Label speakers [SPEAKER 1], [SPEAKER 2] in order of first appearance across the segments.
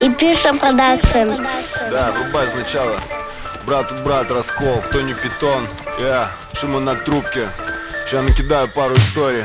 [SPEAKER 1] И пишем продакшн.
[SPEAKER 2] Да, врубай сначала. Брат, раскол, кто не питон. Я, Шимон на трубке. Сейчас накидаю пару историй.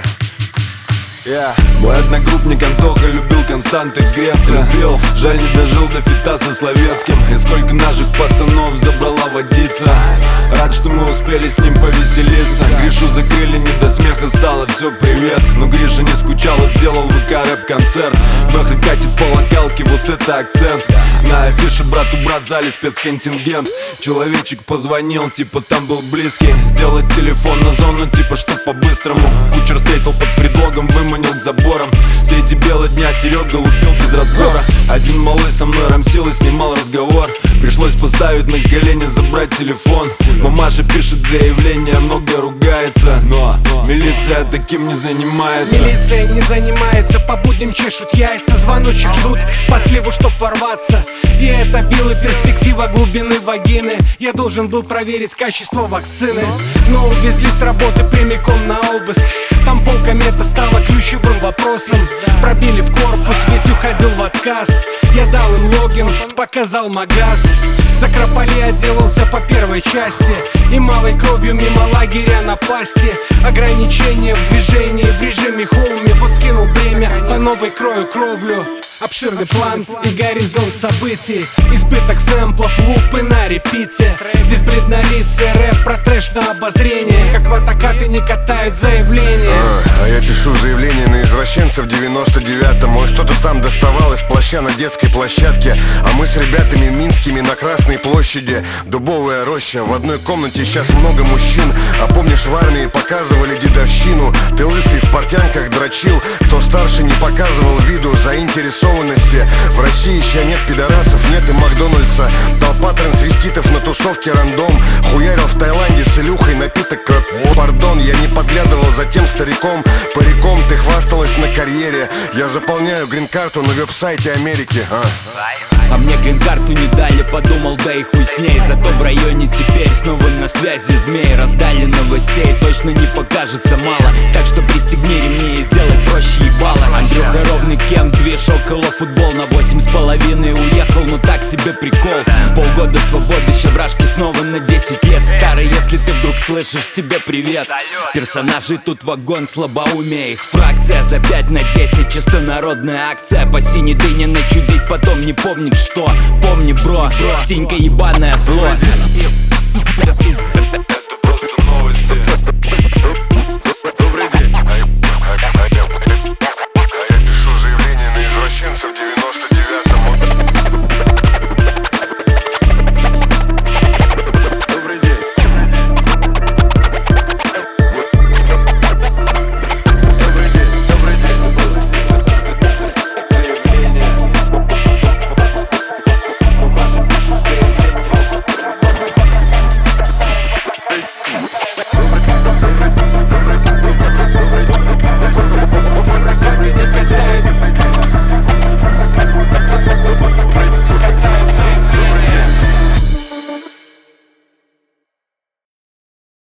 [SPEAKER 2] Мой одногруппник Антоха любил константы взгреться. Жаль, не дожил до фита со Словецким. И сколько наших пацанов забрала водица. Рад, что мы успели с ним повеселиться. Гришу закрыли, не до смеха стало, все, привет. Но Гриша не скучал и сделал ВК-рэп-концерт. Бэха катит по локалке, вот это акцент. На афише брат в зале спецконтингент. Человечек позвонил, типа там был близкий. Сделать телефон на зону, типа что по-быстрому. Кучер встретил под предлогом, выманил к заборам. Среди бела дня Серега лупил без разбора. Один малый со мной рамсил и снимал разговор. Пришлось поставить на колени, забрать телефон. Мамаша пишет заявление, много ругается. Но милиция таким не занимается.
[SPEAKER 3] Милиция не занимается, по будням чешут яйца. Звоночек ждут по сливу, чтоб ворваться. И это виллы, перспектива глубины вагины. Я должен был проверить качество вакцины, но увезли с работы прямиком на обыск. Там полкомета стала ключевым вопросом. Пробили в корпус, ведь уходил в отказ. Я дал им логин, показал магаз. Закропали, отделался по первой части. И малой кровью мимо лагеря напасти. Ограничения в движении в режиме хоуми. Вот скинул бремя, по новой крою кровлю. Обширный план и горизонт событий. Избыток сэмплов, лупы на репите. Здесь бред на лице, рэп про трэш на обозрение. Как в атакаты не катают заявления.
[SPEAKER 4] А я пишу заявление на извращенца в 99-м. Ой, что-то там доставалось плаща на детской площадке. А мы с ребятами минскими на Красной площади. Дубовая роща, в одной комнате сейчас много мужчин. А помнишь, в армии показывали дедовщину? Ты лысый в портянках дрочил. Кто старше не показывал виду заинтересованности. В России еще нет пидорасов, нет и Макдональдса. Толпа трансвеститов на тусовке рандом. Хуярил в Таиланде с Илюхой напиток крот. Пардон, я не подглядывал за тем стариком. Париком ты хвасталась на карьере. Я заполняю грин-карту на веб-сайте Америки.
[SPEAKER 5] А мне грин-карту не дали, подумал, да и хуй с ней. Зато в районе теперь снова на связи змей. Раздали новостей, точно не покажется мало. Так что пристегни ремни и сделай проще ебало. Андрюха ровный кем, движ около футбол. На 8,5 уехал, но так себе прикол. Полгода свободы, щаврашки снова на 10 лет. Старый, если ты вдруг слышишь, тебе привет. Персонажи тут вагон, слабоумие. Их фракция за 5 на 10. Чисто народная акция, по синей дыне начудить, потом не помнить что. Помни, бро, синька ебаное зло.